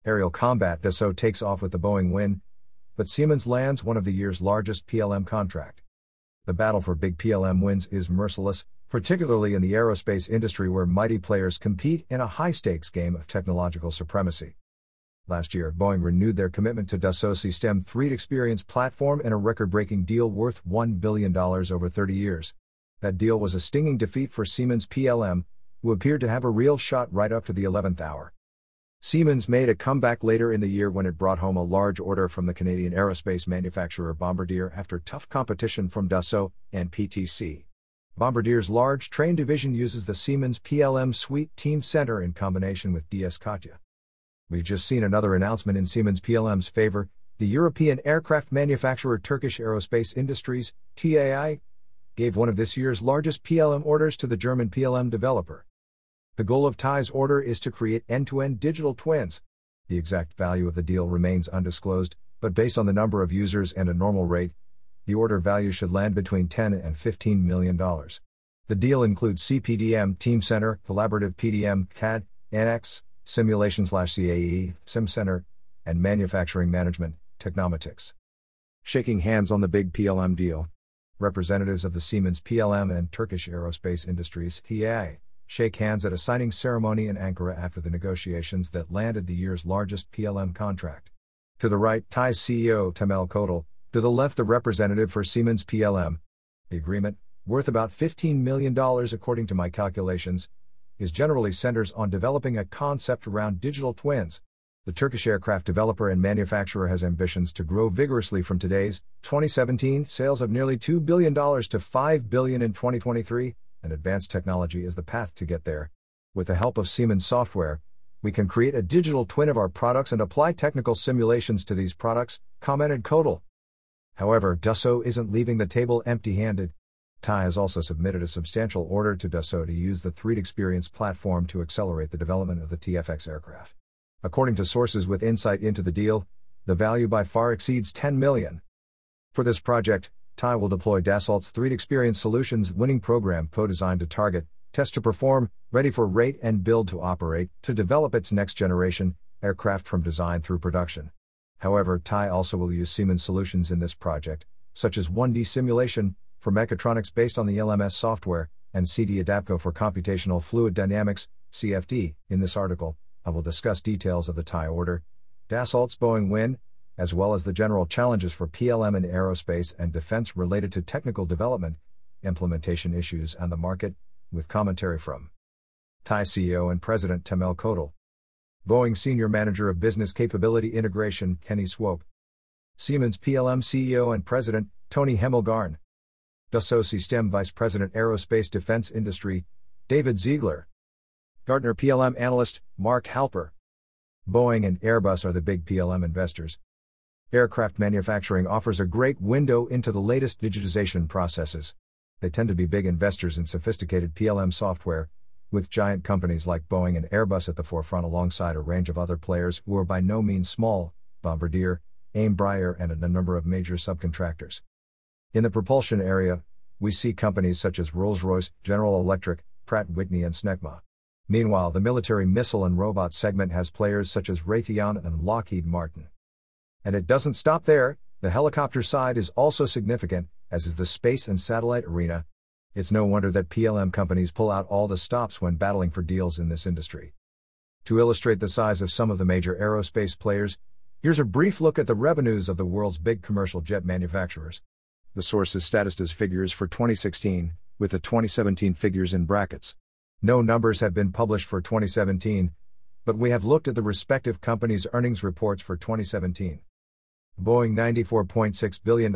Aerial combat. Dassault takes off with the Boeing win, but Siemens lands one of the year's largest PLM contract. The battle for big PLM wins is merciless, particularly in the aerospace industry where mighty players compete in a high-stakes game of technological supremacy. Last year, Boeing renewed their commitment to Dassault Systèmes 3 Experience platform in a record-breaking deal worth $1 billion over 30 years. That deal was a stinging defeat for Siemens PLM, who appeared to have a real shot right up to the 11th hour. Siemens made a comeback later in the year when it brought home a large order from the Canadian aerospace manufacturer Bombardier after tough competition from Dassault and PTC. Bombardier's large train division uses the Siemens PLM Suite Teamcenter in combination with DS Katya. We've just seen another announcement in Siemens PLM's favor. The European aircraft manufacturer Turkish Aerospace Industries, TAI, gave one of this year's largest PLM orders to the German PLM developer. The goal of TAI's order is to create end-to-end digital twins. The exact value of the deal remains undisclosed, but based on the number of users and a normal rate, the order value should land between $10 and $15 million. The deal includes CPDM, Teamcenter, Collaborative PDM, CAD, NX, Simulation/CAE, SimCenter, and Manufacturing Management, Technomatics. Shaking hands on the big PLM deal. Representatives of the Siemens PLM and Turkish Aerospace Industries, TAI, shake hands at a signing ceremony in Ankara after the negotiations that landed the year's largest PLM contract. To the right, TAI's CEO Temel Kotal, to the left the representative for Siemens PLM. The agreement, worth about $15 million according to my calculations, is generally centers on developing a concept around digital twins. The Turkish aircraft developer and manufacturer has ambitions to grow vigorously from today's 2017 sales of nearly $2 billion to $5 billion in 2023, and advanced technology is the path to get there. With the help of Siemens software, we can create a digital twin of our products and apply technical simulations to these products, commented Kotal. However, Dassault isn't leaving the table empty-handed. TAI has also submitted a substantial order to Dassault to use the 3D Experience platform to accelerate the development of the TFX aircraft. According to sources with insight into the deal, the value by far exceeds $10 million. For this project, TAI will deploy Dassault's 3D Experience Solutions winning program co-designed to target, test to perform, ready for rate and build to operate, to develop its next-generation aircraft from design through production. However, TAI also will use Siemens solutions in this project, such as 1D simulation, for mechatronics based on the LMS software, and CD Adapco for computational fluid dynamics, CFD. In this article, I will discuss details of the TAI order, Dassault's Boeing win, as well as the general challenges for PLM in aerospace and defense related to technical development, implementation issues and the market, with commentary from TAI CEO and President Temel Kotal. Boeing Senior Manager of Business Capability Integration, Kenny Swope. Siemens PLM CEO and President, Tony Hemmelgarn. Dassault Systèmes Vice President Aerospace Defense Industry, David Ziegler. Gartner PLM Analyst, Mark Halper. Boeing and Airbus are the big PLM investors. Aircraft manufacturing offers a great window into the latest digitization processes. They tend to be big investors in sophisticated PLM software, with giant companies like Boeing and Airbus at the forefront alongside a range of other players who are by no means small, Bombardier, Embraer and a number of major subcontractors. In the propulsion area, we see companies such as Rolls-Royce, General Electric, Pratt & Whitney and Snecma. Meanwhile, the military missile and robot segment has players such as Raytheon and Lockheed Martin. And it doesn't stop there. The helicopter side is also significant, as is the space and satellite arena. It's no wonder that PLM companies pull out all the stops when battling for deals in this industry. To illustrate the size of some of the major aerospace players, here's a brief look at the revenues of the world's big commercial jet manufacturers. The source is Statista's figures for 2016, with the 2017 figures in brackets. No numbers have been published for 2017, but we have looked at the respective companies' earnings reports for 2017. Boeing $94.6 billion,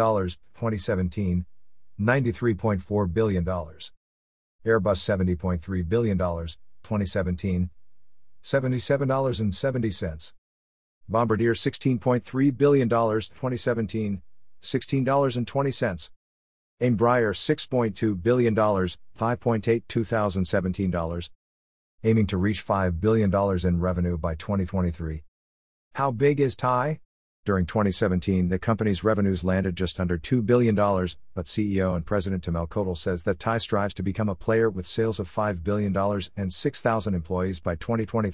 2017, $93.4 billion. Airbus $70.3 billion, 2017, $77.70. Bombardier $16.3 billion, 2017, $16.20. Embraer $6.2 billion, 5.8 2017. Aiming to reach $5 billion in revenue by 2023. How big is TAI? During 2017, the company's revenues landed just under $2 billion, but CEO and President Temel Kotal says that TAI strives to become a player with sales of $5 billion and 6,000 employees by 2023,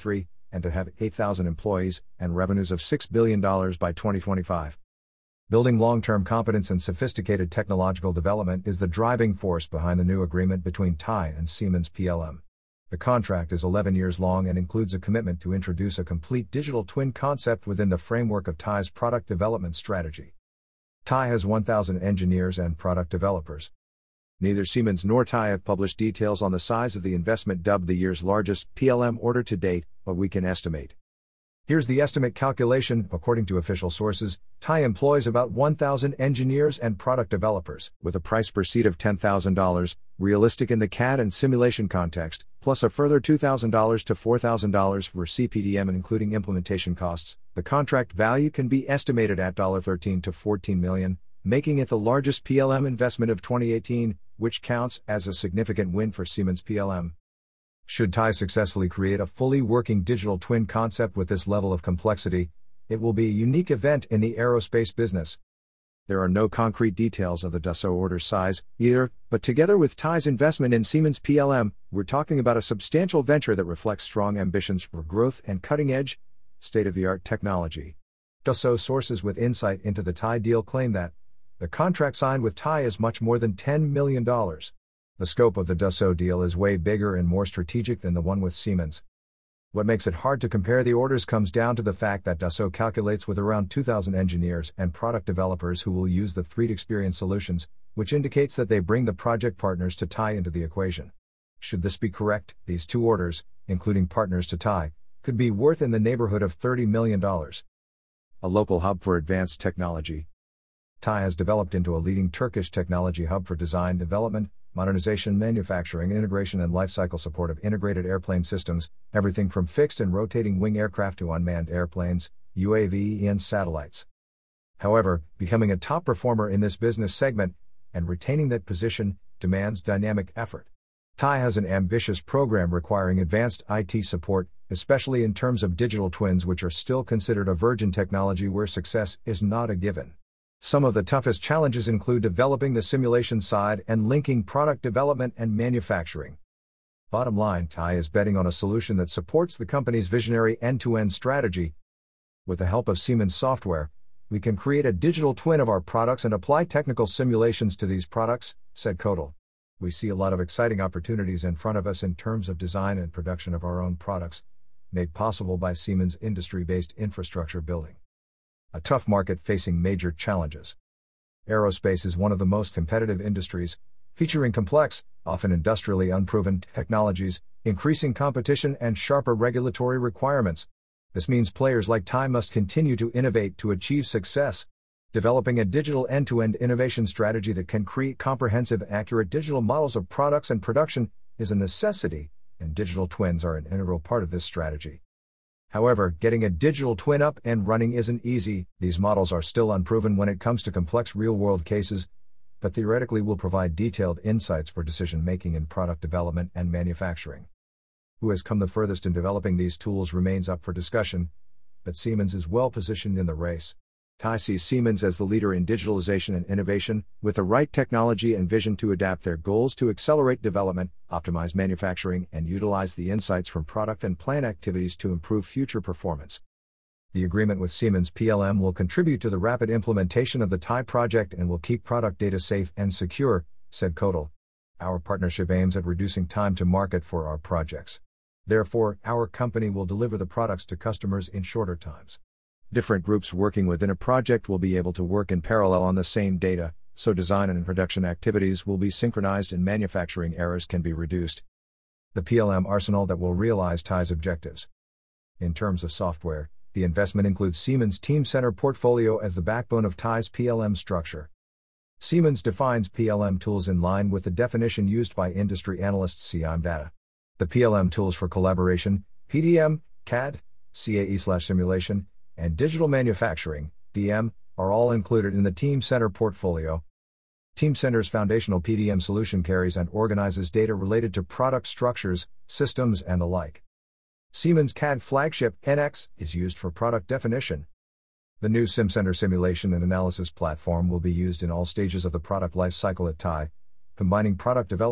and to have 8,000 employees and revenues of $6 billion by 2025. Building long-term competence and sophisticated technological development is the driving force behind the new agreement between TIE and Siemens PLM. The contract is 11 years long and includes a commitment to introduce a complete digital twin concept within the framework of TIE's product development strategy. TIE has 1,000 engineers and product developers. Neither Siemens nor TIE have published details on the size of the investment, dubbed the year's largest PLM order to date, but we can estimate. Here's the estimate calculation. According to official sources, TIE employs about 1,000 engineers and product developers, with a price per seat of $10,000, realistic in the CAD and simulation context, plus a further $2,000 to $4,000 for CPDM including implementation costs. The contract value can be estimated at $13 to $14 million, making it the largest PLM investment of 2018, which counts as a significant win for Siemens PLM. Should TIE successfully create a fully working digital twin concept with this level of complexity, it will be a unique event in the aerospace business. There are no concrete details of the Dassault order size, either, but together with TIE's investment in Siemens PLM, we're talking about a substantial venture that reflects strong ambitions for growth and cutting-edge, state-of-the-art technology. Dassault sources with insight into the TIE deal claim that the contract signed with TIE is much more than $10 million. The scope of the Dassault deal is way bigger and more strategic than the one with Siemens. What makes it hard to compare the orders comes down to the fact that Dassault calculates with around 2,000 engineers and product developers who will use the 3D Experience solutions, which indicates that they bring the project partners to TIE into the equation. Should this be correct, these two orders, including partners to TIE, could be worth in the neighborhood of $30 million. A local hub for advanced technology. TIE has developed into a leading Turkish technology hub for design, development, modernization, manufacturing, integration and lifecycle support of integrated airplane systems, everything from fixed and rotating wing aircraft to unmanned airplanes, UAV and satellites. However, becoming a top performer in this business segment, and retaining that position, demands dynamic effort. TIE has an ambitious program requiring advanced IT support, especially in terms of digital twins, which are still considered a virgin technology where success is not a given. Some of the toughest challenges include developing the simulation side and linking product development and manufacturing. Bottom line, TIE is betting on a solution that supports the company's visionary end-to-end strategy. With the help of Siemens software, we can create a digital twin of our products and apply technical simulations to these products, said Kotal. We see a lot of exciting opportunities in front of us in terms of design and production of our own products, made possible by Siemens' industry-based infrastructure building. A tough market facing major challenges. Aerospace is one of the most competitive industries, featuring complex, often industrially unproven technologies, increasing competition and sharper regulatory requirements. This means players like TIE must continue to innovate to achieve success. Developing a digital end-to-end innovation strategy that can create comprehensive, accurate digital models of products and production is a necessity, and digital twins are an integral part of this strategy. However, getting a digital twin up and running isn't easy. These models are still unproven when it comes to complex real-world cases, but theoretically will provide detailed insights for decision-making in product development and manufacturing. Who has come the furthest in developing these tools remains up for discussion, but Siemens is well positioned in the race. TIE sees Siemens as the leader in digitalization and innovation, with the right technology and vision to adapt their goals to accelerate development, optimize manufacturing, and utilize the insights from product and plant activities to improve future performance. The agreement with Siemens PLM will contribute to the rapid implementation of the TIE project and will keep product data safe and secure, said Kotal. Our partnership aims at reducing time to market for our projects. Therefore, our company will deliver the products to customers in shorter times. Different groups working within a project will be able to work in parallel on the same data, so design and production activities will be synchronized and manufacturing errors can be reduced. The PLM arsenal that will realize TIE's objectives. In terms of software, the investment includes Siemens Teamcenter portfolio as the backbone of TIE's PLM structure. Siemens defines PLM tools in line with the definition used by industry analysts CIM Data. The PLM tools for collaboration, PDM, CAD, CAE/simulation, and digital manufacturing, DM, are all included in the Teamcenter portfolio. Teamcenter's foundational PDM solution carries and organizes data related to product structures, systems, and the like. Siemens CAD flagship NX is used for product definition. The new SimCenter simulation and analysis platform will be used in all stages of the product life cycle at TIE, combining product development,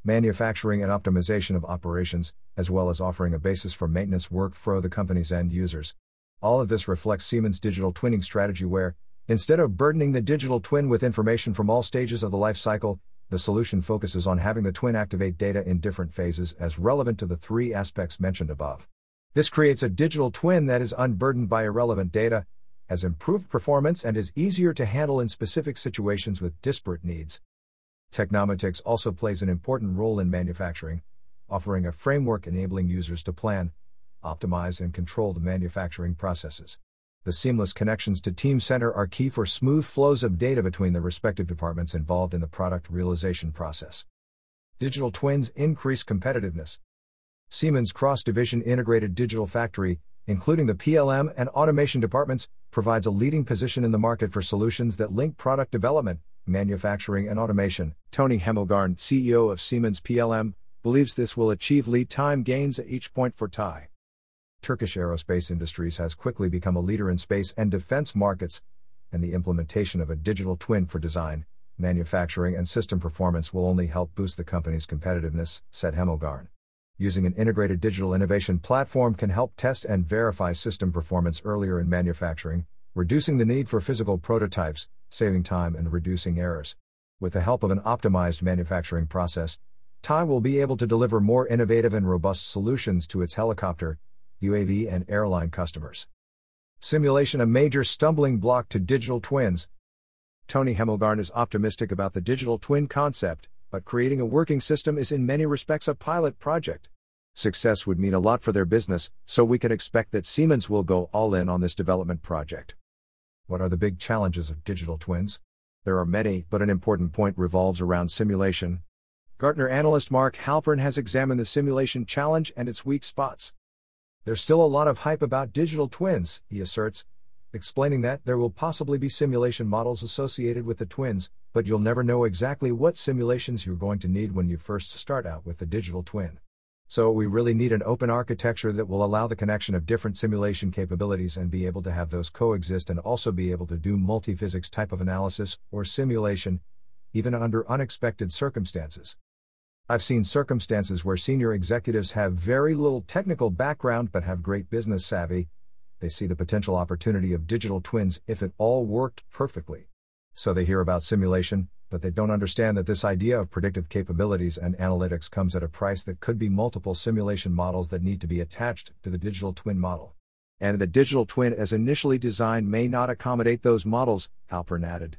manufacturing and optimization of operations, as well as offering a basis for maintenance work for the company's end users. All of this reflects Siemens' digital twinning strategy where, instead of burdening the digital twin with information from all stages of the life cycle, the solution focuses on having the twin activate data in different phases as relevant to the three aspects mentioned above. This creates a digital twin that is unburdened by irrelevant data, has improved performance, and is easier to handle in specific situations with disparate needs. Technomatics also plays an important role in manufacturing, offering a framework enabling users to plan, optimize, and control the manufacturing processes. The seamless connections to Teamcenter are key for smooth flows of data between the respective departments involved in the product realization process. Digital twins increase competitiveness. Siemens' cross-division integrated digital factory, including the PLM and automation departments, provides a leading position in the market for solutions that link product development, manufacturing, and automation. Tony Hemmelgarn, CEO of Siemens PLM, believes this will achieve lead time gains at each point for TAI. Turkish Aerospace Industries has quickly become a leader in space and defense markets, and the implementation of a digital twin for design, manufacturing, and system performance will only help boost the company's competitiveness, said Hemmelgarn. Using an integrated digital innovation platform can help test and verify system performance earlier in manufacturing, reducing the need for physical prototypes, saving time and reducing errors. With the help of an optimized manufacturing process, TAI will be able to deliver more innovative and robust solutions to its helicopter, UAV, and airline customers. Simulation a major stumbling block to digital twins. Tony Hemmelgarn is optimistic about the digital twin concept, but creating a working system is in many respects a pilot project. Success would mean a lot for their business, so we can expect that Siemens will go all in on this development project. What are the big challenges of digital twins? There are many, but an important point revolves around simulation. Gartner analyst Mark Halpern has examined the simulation challenge and its weak spots. There's still a lot of hype about digital twins, he asserts, explaining that there will possibly be simulation models associated with the twins, but you'll never know exactly what simulations you're going to need when you first start out with the digital twin. So we really need an open architecture that will allow the connection of different simulation capabilities and be able to have those coexist and also be able to do multiphysics type of analysis or simulation, even under unexpected circumstances. I've seen circumstances where senior executives have very little technical background but have great business savvy. They see the potential opportunity of digital twins if it all worked perfectly. So they hear about simulation, but they don't understand that this idea of predictive capabilities and analytics comes at a price that could be multiple simulation models that need to be attached to the digital twin model. And the digital twin as initially designed may not accommodate those models, Halpern added.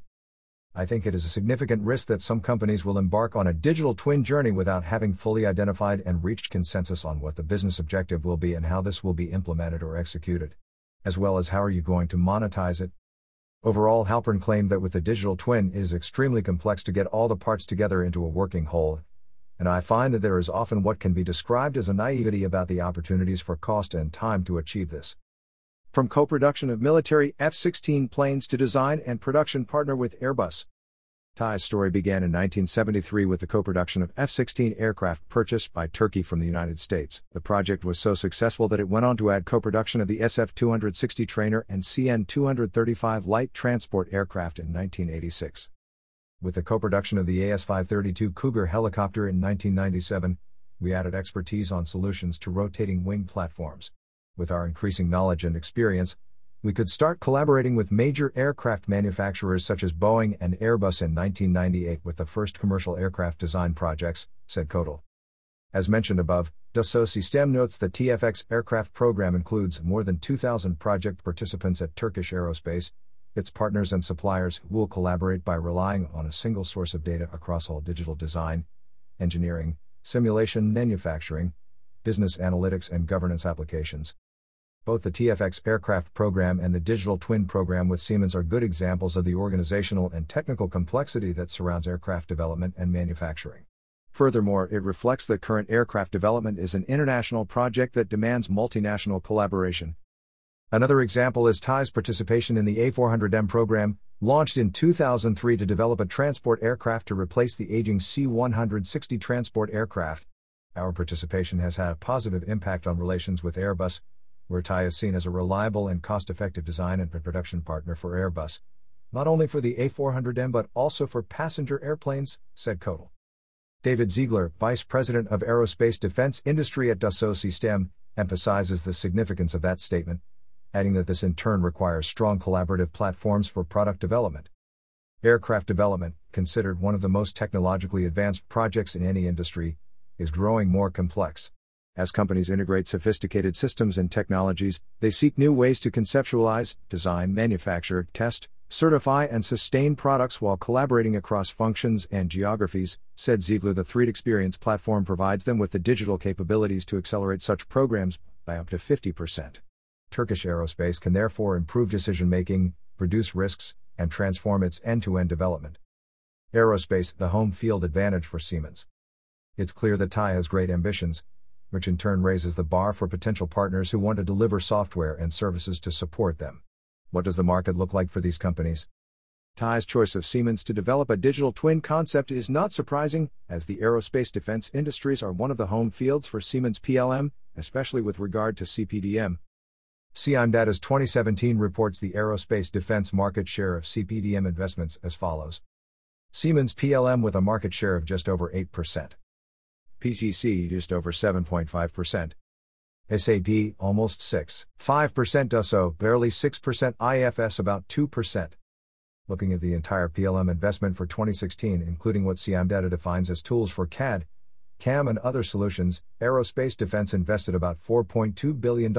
I think it is a significant risk that some companies will embark on a digital twin journey without having fully identified and reached consensus on what the business objective will be and how this will be implemented or executed. As well as how are you going to monetize it. Overall, Halpern claimed that with the digital twin it is extremely complex to get all the parts together into a working whole, and I find that there is often what can be described as a naivety about the opportunities for cost and time to achieve this. From co-production of military F-16 planes to design and production partner with Airbus. TAI's story began in 1973 with the co-production of F-16 aircraft purchased by Turkey from the United States. The project was so successful that it went on to add co-production of the SF-260 trainer and CN-235 light transport aircraft in 1986. With the co-production of the AS-532 Cougar helicopter in 1997, we added expertise on solutions to rotating wing platforms. With our increasing knowledge and experience, we could start collaborating with major aircraft manufacturers such as Boeing and Airbus in 1998 with the first commercial aircraft design projects, said Kotal. As mentioned above, Dassault Systèmes notes the TFX aircraft program includes more than 2,000 project participants at Turkish Aerospace, its partners and suppliers who will collaborate by relying on a single source of data across all digital design, engineering, simulation, manufacturing, business analytics and governance applications. Both the TFX aircraft program and the digital twin program with Siemens are good examples of the organizational and technical complexity that surrounds aircraft development and manufacturing. Furthermore, it reflects that current aircraft development is an international project that demands multinational collaboration. Another example is TAI's participation in the A400M program, launched in 2003 to develop a transport aircraft to replace the aging C-160 transport aircraft. Our participation has had a positive impact on relations with Airbus, where TAI is seen as a reliable and cost-effective design and production partner for Airbus, not only for the A400M but also for passenger airplanes, said Kotal. David Ziegler, Vice President of Aerospace Defense Industry at Dassault Systèmes, emphasizes the significance of that statement, adding that this in turn requires strong collaborative platforms for product development. Aircraft development, considered one of the most technologically advanced projects in any industry, is growing more complex. As companies integrate sophisticated systems and technologies, they seek new ways to conceptualize, design, manufacture, test, certify, and sustain products while collaborating across functions and geographies, said Ziegler. The 3D Experience platform provides them with the digital capabilities to accelerate such programs by up to 50%. Turkish Aerospace can therefore improve decision-making, reduce risks, and transform its end-to-end development. Aerospace, the home field advantage for Siemens. It's clear that TAI has great ambitions, which in turn raises the bar for potential partners who want to deliver software and services to support them. What does the market look like for these companies? TAI's choice of Siemens to develop a digital twin concept is not surprising, as the aerospace defense industries are one of the home fields for Siemens PLM, especially with regard to CPDM. CIMData's 2017 reports the aerospace defense market share of CPDM investments as follows. Siemens PLM with a market share of just over 8%. PTC just over 7.5%. SAP almost 6.5%. Dassault barely 6%. IFS about 2%. Looking at the entire PLM investment for 2016, including what CIMData defines as tools for CAD, CAM and other solutions, aerospace defense invested about $4.2 billion.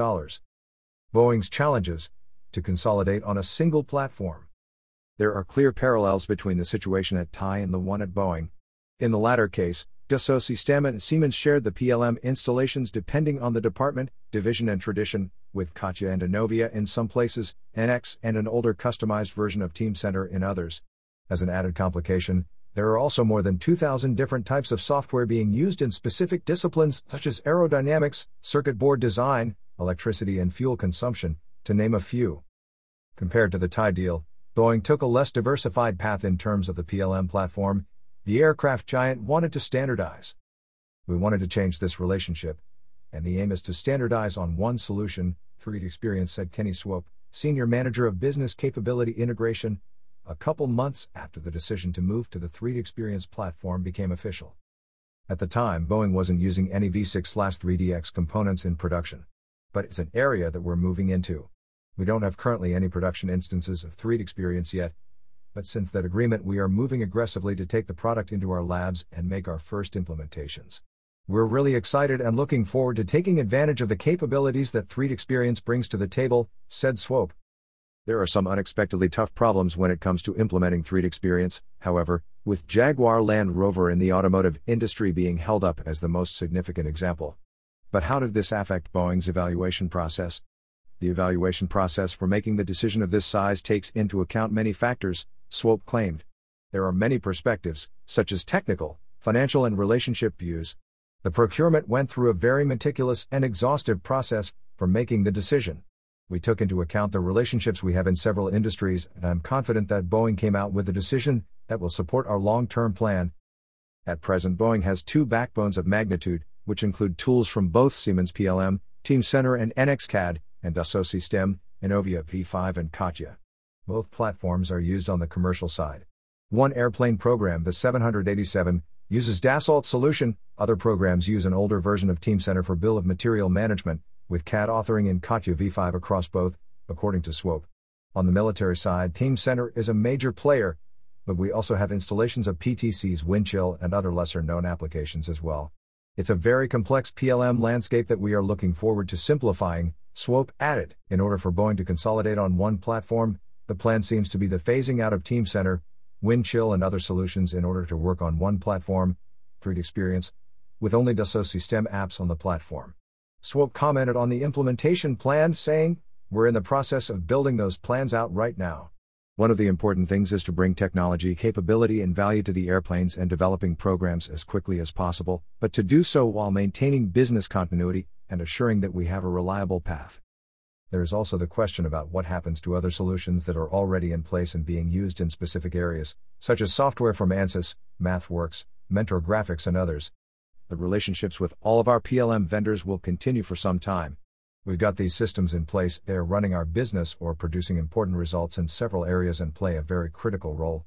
Boeing's challenges: to consolidate on a single platform. There are clear parallels between the situation at TAI and the one at Boeing. In the latter case, Dassault Systèmes and Siemens shared the PLM installations depending on the department, division and tradition, with Katia and Innovia in some places, NX and an older customized version of Teamcenter in others. As an added complication, there are also more than 2,000 different types of software being used in specific disciplines such as aerodynamics, circuit board design, electricity and fuel consumption, to name a few. Compared to the TAI deal, Boeing took a less diversified path in terms of the PLM platform. The aircraft giant wanted to standardize. We wanted to change this relationship, and the aim is to standardize on one solution, 3D Experience, said Kenny Swope, Senior Manager of Business Capability Integration, a couple months after the decision to move to the 3D Experience platform became official. At the time, Boeing wasn't using any V6/3DX components in production. But it's an area that we're moving into. We don't have currently any production instances of 3D Experience yet, but since that agreement we are moving aggressively to take the product into our labs and make our first implementations. We're really excited and looking forward to taking advantage of the capabilities that 3D Experience brings to the table, said Swope. There are some unexpectedly tough problems when it comes to implementing 3D Experience, however, with Jaguar Land Rover in the automotive industry being held up as the most significant example. But how did this affect Boeing's evaluation process? The evaluation process for making the decision of this size takes into account many factors, Swope claimed. There are many perspectives, such as technical, financial and relationship views. The procurement went through a very meticulous and exhaustive process for making the decision. We took into account the relationships we have in several industries, and I'm confident that Boeing came out with a decision that will support our long-term plan. At present, Boeing has two backbones of magnitude, which include tools from both Siemens PLM, Teamcenter and NX CAD, and Dassault Systèmes, Innovia V5 and Katia. Both platforms are used on the commercial side. One airplane program, the 787, uses Dassault solution, other programs use an older version of Teamcenter for bill of material management, with CAD authoring in Katia V5 across both, according to Swope. On the military side, Teamcenter is a major player, but we also have installations of PTC's Windchill and other lesser-known applications as well. It's a very complex PLM landscape that we are looking forward to simplifying, Swope added. In order for Boeing to consolidate on one platform, the plan seems to be the phasing out of Teamcenter, Windchill and other solutions in order to work on one platform, 3D Experience, with only Dassault Systèmes apps on the platform. Swope commented on the implementation plan, saying, "We're in the process of building those plans out right now. One of the important things is to bring technology capability and value to the airplanes and developing programs as quickly as possible, but to do so while maintaining business continuity and assuring that we have a reliable path." There is also the question about what happens to other solutions that are already in place and being used in specific areas, such as software from Ansys, MathWorks, Mentor Graphics and others. The relationships with all of our PLM vendors will continue for some time. We've got these systems in place, they are running our business or producing important results in several areas and play a very critical role.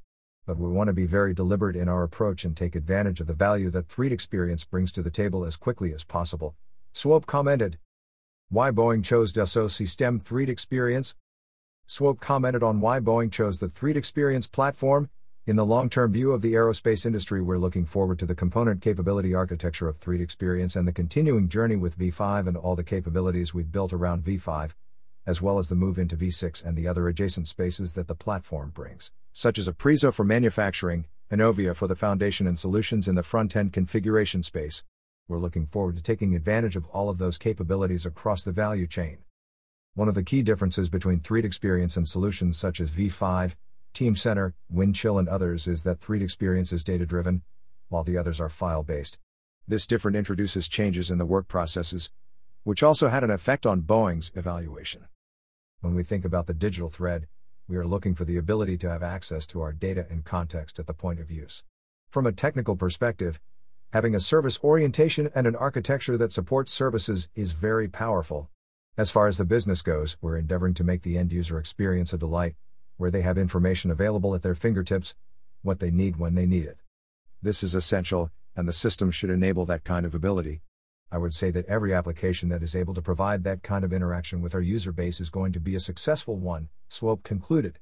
but we want to be very deliberate in our approach and take advantage of the value that 3D Experience brings to the table as quickly as possible. Swope commented. Why Boeing chose Dassault Systèmes 3D Experience? Swope commented on why Boeing chose the 3D Experience platform. In the long-term view of the aerospace industry, we're looking forward to the component capability architecture of 3D Experience and the continuing journey with V5 and all the capabilities we've built around V5, as well as the move into V6 and the other adjacent spaces that the platform brings, such as Aprizo for manufacturing, Innovia for the foundation and solutions in the front-end configuration space. We're looking forward to taking advantage of all of those capabilities across the value chain. One of the key differences between 3D Experience and solutions such as V5, Teamcenter, Windchill and others is that 3D Experience is data-driven, while the others are file-based. This difference introduces changes in the work processes, which also had an effect on Boeing's evaluation. When we think about the digital thread, we are looking for the ability to have access to our data and context at the point of use. From a technical perspective, having a service orientation and an architecture that supports services is very powerful. As far as the business goes, we're endeavoring to make the end-user experience a delight, where they have information available at their fingertips, what they need when they need it. This is essential, and the system should enable that kind of ability. I would say that every application that is able to provide that kind of interaction with our user base is going to be a successful one, Swope concluded.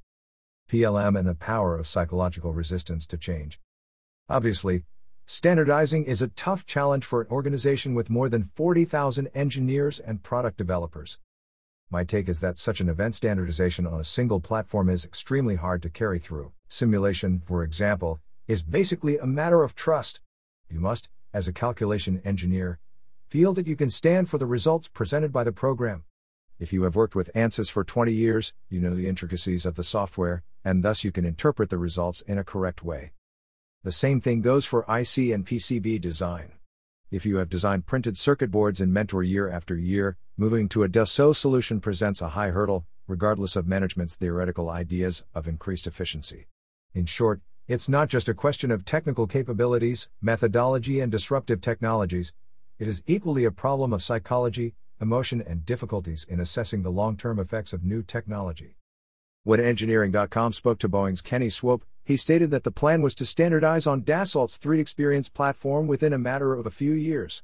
PLM and the power of psychological resistance to change. Obviously, standardizing is a tough challenge for an organization with more than 40,000 engineers and product developers. My take is that such an event standardization on a single platform is extremely hard to carry through. Simulation, for example, is basically a matter of trust. You must, as a calculation engineer, feel that you can stand for the results presented by the program. If you have worked with ANSYS for 20 years, you know the intricacies of the software, and thus you can interpret the results in a correct way. The same thing goes for IC and PCB design. If you have designed printed circuit boards in Mentor year after year, moving to a Dassault solution presents a high hurdle, regardless of management's theoretical ideas of increased efficiency. In short, it's not just a question of technical capabilities, methodology and disruptive technologies. It is equally a problem of psychology, emotion and difficulties in assessing the long-term effects of new technology. When Engineering.com spoke to Boeing's Kenny Swope, he stated that the plan was to standardize on Dassault's 3D Experience platform within a matter of a few years.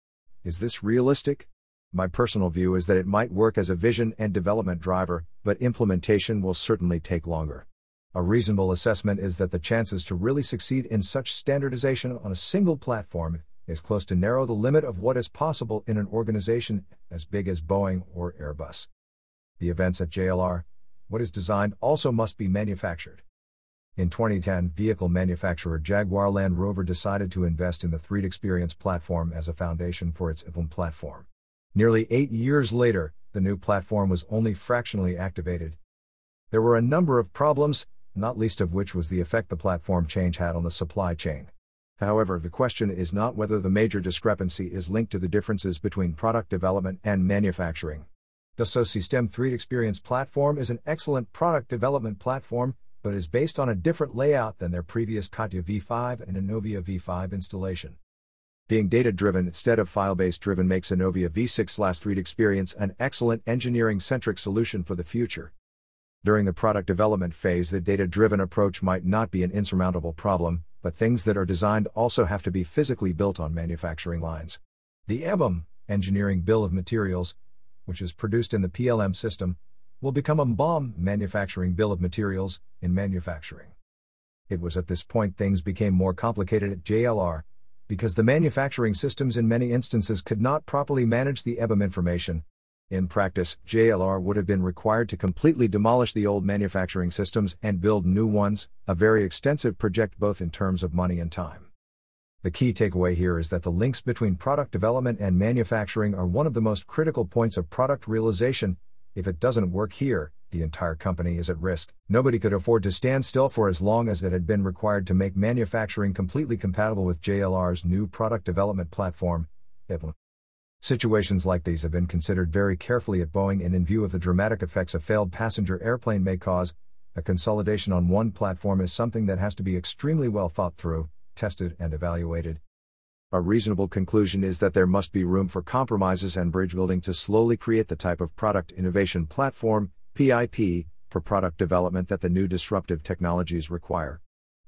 Is this realistic? My personal view is that it might work as a vision and development driver, but implementation will certainly take longer. A reasonable assessment is that the chances to really succeed in such standardization on a single platform is close to narrow the limit of what is possible in an organization as big as Boeing or Airbus. The events at JLR, what is designed also must be manufactured. In 2010, vehicle manufacturer Jaguar Land Rover decided to invest in the 3D Experience platform as a foundation for its IPLM platform. Nearly 8 years later, the new platform was only fractionally activated. There were a number of problems, not least of which was the effect the platform change had on the supply chain. However, the question is not whether the major discrepancy is linked to the differences between product development and manufacturing. Dassault Systèmes 3D Experience platform is an excellent product development platform, but is based on a different layout than their previous CATIA V5 and Innovia V5 installation. Being data-driven instead of file-based driven makes Innovia V6/3D Experience an excellent engineering-centric solution for the future. During the product development phase, the data-driven approach might not be an insurmountable problem, but things that are designed also have to be physically built on manufacturing lines. The EBM, Engineering Bill of Materials, which is produced in the PLM system, will become a BOM, Manufacturing Bill of Materials, in manufacturing. It was at this point things became more complicated at JLR, because the manufacturing systems in many instances could not properly manage the EBM information. In practice, JLR would have been required to completely demolish the old manufacturing systems and build new ones, a very extensive project both in terms of money and time. The key takeaway here is that the links between product development and manufacturing are one of the most critical points of product realization. If it doesn't work here, the entire company is at risk. Nobody could afford to stand still for as long as it had been required to make manufacturing completely compatible with JLR's new product development platform, IPLM. Situations like these have been considered very carefully at Boeing, and in view of the dramatic effects a failed passenger airplane may cause, a consolidation on one platform is something that has to be extremely well thought through, tested and evaluated. A reasonable conclusion is that there must be room for compromises and bridge building to slowly create the type of product innovation platform, PIP, for product development that the new disruptive technologies require.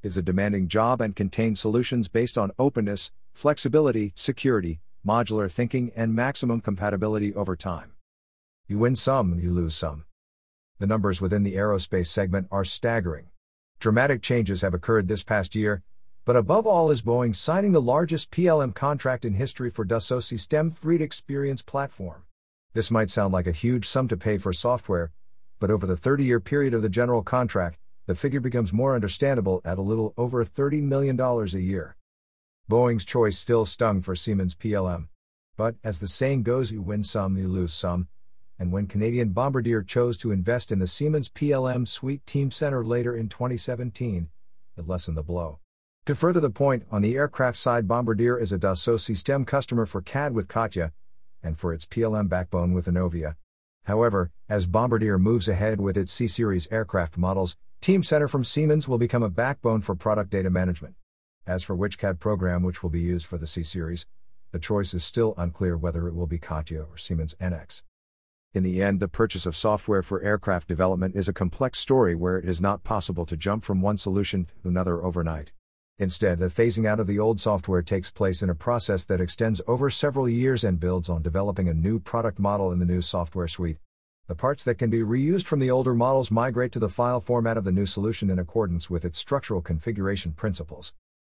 is a demanding job and contains solutions based on openness, flexibility, security, modular thinking, and maximum compatibility over time. You win some, you lose some. The numbers within the aerospace segment are staggering. Dramatic changes have occurred this past year, but above all is Boeing signing the largest PLM contract in history for Dassault Systèmes 3 Experience platform. This might sound like a huge sum to pay for software, but over the 30-year period of the general contract, the figure becomes more understandable at a little over $30 million a year. Boeing's choice still stung for Siemens PLM. But, as the saying goes, you win some, you lose some. And when Canadian Bombardier chose to invest in the Siemens PLM Suite Teamcenter later in 2017, it lessened the blow. To further the point, on the aircraft side, Bombardier is a Dassault Systèmes customer for CAD with CATIA, and for its PLM backbone with Innovia. However, as Bombardier moves ahead with its C-Series aircraft models, Teamcenter from Siemens will become a backbone for product data management. As for which CAD program which will be used for the C-Series, the choice is still unclear whether it will be CATIA or Siemens NX. In the end, the purchase of software for aircraft development is a complex story where it is not possible to jump from one solution to another overnight. Instead, the phasing out of the old software takes place in a process that extends over several years and builds on developing a new product model in the new software suite. The parts that can be reused from the older models migrate to the file format of the new solution in accordance with its structural configuration principles.